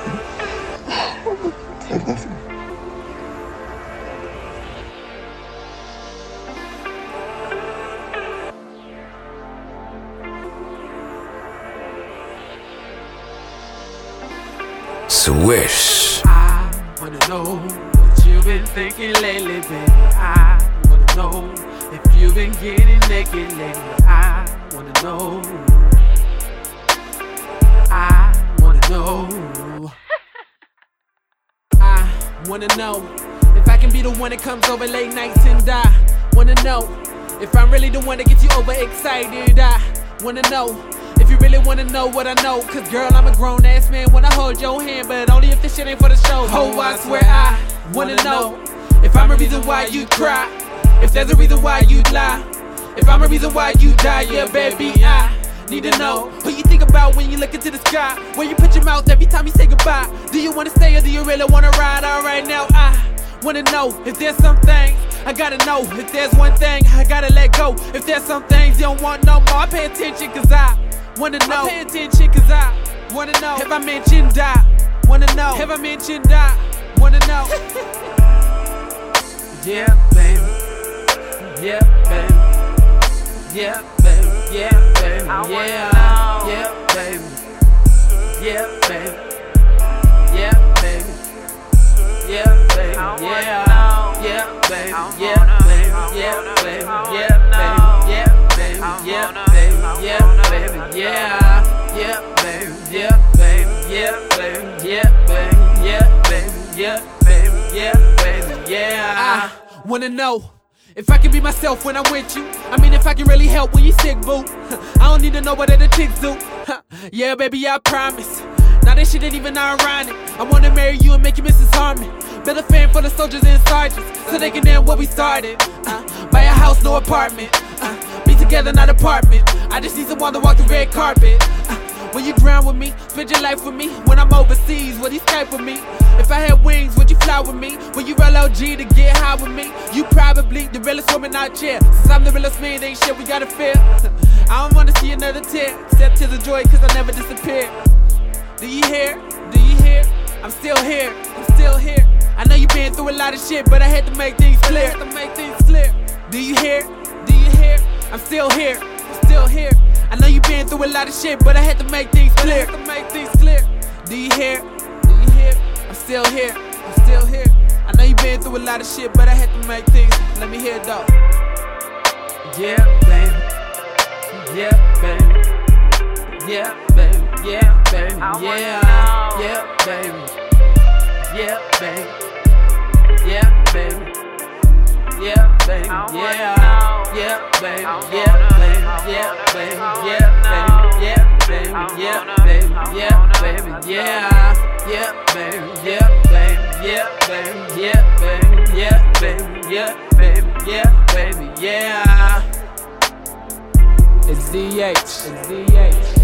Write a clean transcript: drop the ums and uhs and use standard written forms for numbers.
I love you. Swish. I wanna know what you've been thinking lately, baby. I wanna know if you've been getting naked lately. I wanna know. I wanna know. I wanna know if I can be the one that comes over late nights and I wanna know if I'm really the one that gets you overexcited. I wanna know if you really wanna know what I know. Cause girl, I'm a grown ass man when I hold your hand, but only if this shit ain't for the show. Oh, I swear I wanna know if I'm a reason why you cry, if there's a reason why you lie, if I'm a reason why you die. Yeah, baby, I need to know who you think about when you look into the sky, where you put your mouth every time you say goodbye. Do you wanna stay or do you really wanna ride? Alright, now I wanna know if there's some things I gotta know. If there's one thing I gotta let go. If there's some things you don't want no more, pay attention cause I wanna know. Pay attention cause I wanna know. Have I mentioned I wanna know? Have I mentioned I wanna know? Yeah, baby. Yeah, baby. Yeah, baby. Yeah, baby. Yeah, yeah, baby. Yeah, baby. Yeah, baby. Yeah, baby. Yeah, yeah, baby. Yeah, baby. Yeah, baby. Yeah, baby. Yeah, baby. Yeah, baby. Yeah, baby. Yeah, yeah, baby. Yeah, baby. Yeah, baby. Yeah, baby. Yeah, baby. Yeah, baby. Yeah, baby. Yeah. I wanna know if I can be myself when I'm with you. I mean, if I can really help when you sick, boo. I don't need to know what other chicks do. Yeah, baby, I promise. Now that shit ain't even ironic. I wanna marry you and make you Mrs. Harmon. Build a fan for the soldiers and sergeants, so they can end what we started. Buy a house, no apartment. Be together, not apartment. I just need someone to walk the red carpet. Will you drown with me? Spend your life with me? When I'm overseas, will you Skype with me? If I had wings, would you fly with me? Will you roll OG to get high with me? You probably the realest woman out here. Since I'm the realest man, ain't shit we gotta fear. I don't wanna see another tear, except tears of joy cause I never disappear. Do you hear? Do you hear? I'm still here, I'm still here. I know you've been through a lot of shit, but I had to make things clear. Do you hear? Do you hear? I'm still here, I'm still here. I know you've been through a lot of shit, but I had to make things clear. Do you hear? Do you hear? I'm still here, I'm still here. I know you've been through a lot of shit, but I had to make things. Let me hear it though. Yeah, baby. Yeah, baby. Yeah, baby. Yeah, baby. Yeah, yeah, baby. Yeah, baby. Yeah, baby. Yeah, baby. Yeah, yeah, baby. Yeah, baby. Yeah, baby. Yeah, baby. Yeah, baby. Yeah, baby. Yeah, baby. Yeah, yeah, baby. Yeah, baby. Yeah, baby. Yeah, baby. Yeah, baby. Yeah, baby. Yeah, baby. Yeah. It's DH. It's DH.